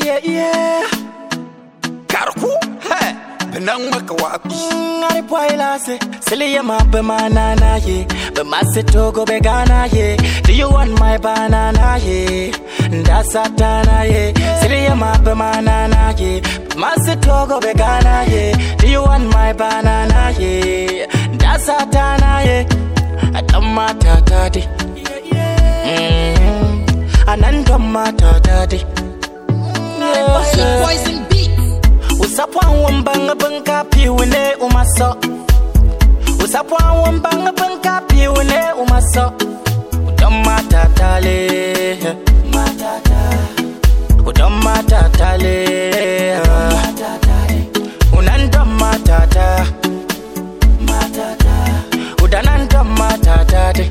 Yeah. Karku, hey, benang makawapi. Ngari poila se, sili ya mape manana ye, be masito begana ye. Do you want my banana ye? Nda satana ye, sili ya mape manana ye, masito begana ye. Do you want my banana ye? Nda satana ye, atamata tati. Anandoma tati. Poison beats. Usapwa wambanga banka piwene umaso. Usapwa wambanga banka piwene umaso. Udama tatale, udama tatale, unandama tata, udanandama tatade.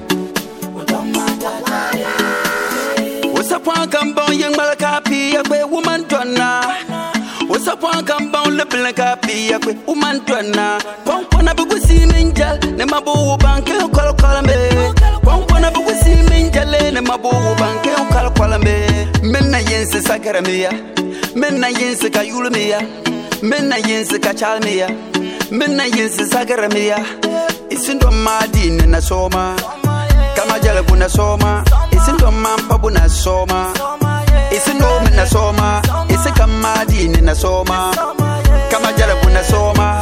Usapwa kambon yang malakapi yakwe woman donna. Usapwa kambon lebelakapi yakwe woman donna. Pompona bugusi minjal ne mabu banke ukal kalambe. Pompona bugusi minjale ne mabu banke ukal kalambe. Menna yense sagaramia, menna yense kayulmia, menna yense kachalmia, menna yense sagaramia. Isindo madine na soma, kama jalabu na soma. Isindo mampabu na soma, isindo na soma, isi kama dini na soma, kama jalabu na soma.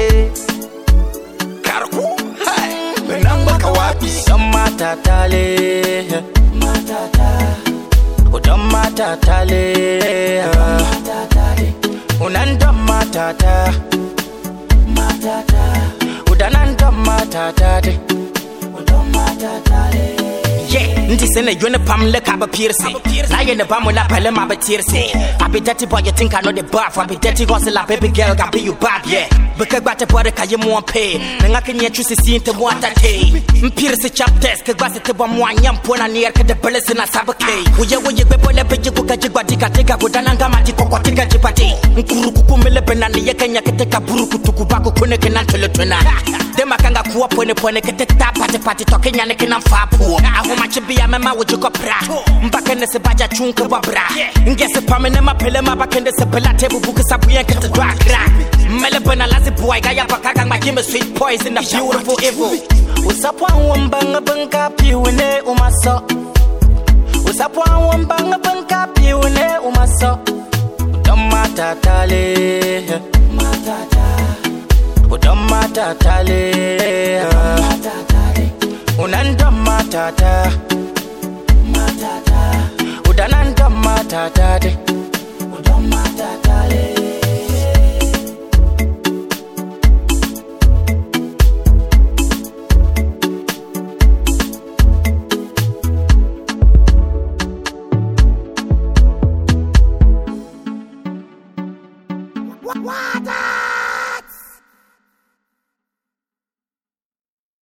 Karku, hai, benamba kawapi. Udama tatale, udama tatale, unandama tata, udanandama tatade. Yeah, nti sene yone pam le kaba pierce. Na yene bamu la pele ma betirse. I be dirty boy, you think I know the buff. I be dirty hustle la baby girl, got be you bad, yeah. Beka gbate body ka ye mo pay. Nga kenye chusi si inte mo atate. Pierce chapters ke gbase te bo mo anyam pona near ke de belese na sabake. Uye bebo le beje go kaje gwa dika teka go dananga mati kokko tika jipati. Nkuru kukumele benani ye kenya ke teka buru kutuku bako kone ke nan tole tona. Dema kanga kuwa pone ke te tapate pati toke nyane ke nan fa po. Machibi ya mema wujiko pra Mbakende se baja chunke wabra Ngese pamene mapele mabakende se pelate bubuke sabu yenke te dwakra Mele bena lazi boy gaya bakagang magime sweet poison a beautiful evil Usapwa wambanga banka piwene umaso Usapwa wambanga banka piwene umaso Udama tatale Udama tatale Unandama tata, udanandama tatade. Udama tatale. Water.